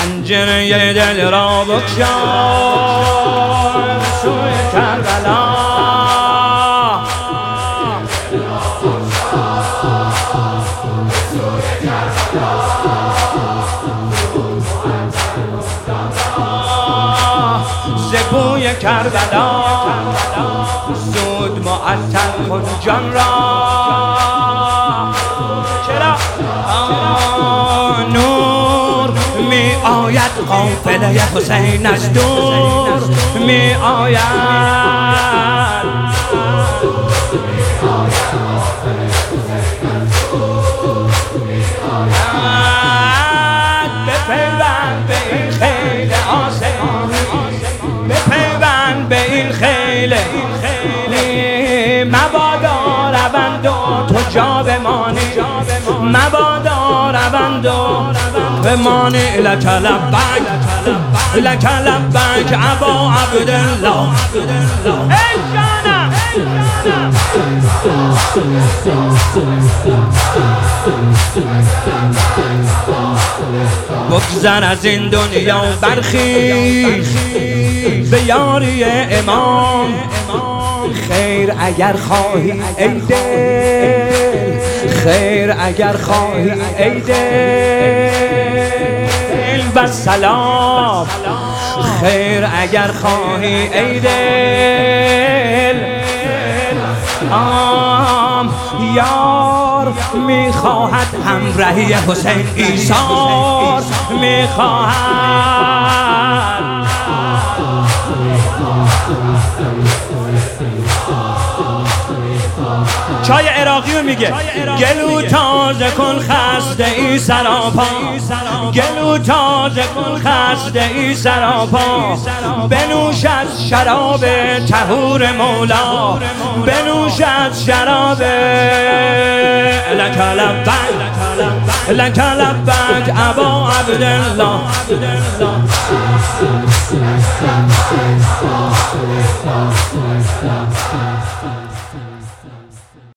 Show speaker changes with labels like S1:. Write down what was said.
S1: پنجره دل را بگشای سوی کربلا. ز بوی کربلا زود معطر کن جان را. چرا؟ نور می آید قافله حسین از دور می آید. بپیوند به این خیل آسمانی، بپیوند به این خیل مبادا روند و تو جا بمانی، مبادا روند و بمانی. لک لبیک لک لبیک ابا عبدالله. ای جانم بگذر از این دنیا برخیز به یاری امام. خیر اگر خواهی ای دل، خیر اگر خواهی ای دل و سلام. خیر اگر خواهی ای دل. یار میخواهد همراهی حسین ایثار میخواهد. چای عراقی رو میگه گلو تازه کن خسته ای سراپا، گلو تازه کن خسته ای سراپا. بنوش از شراب طهور مولا، بنوش از شراب. لک لبیک لک لبیک ابا عبدالله.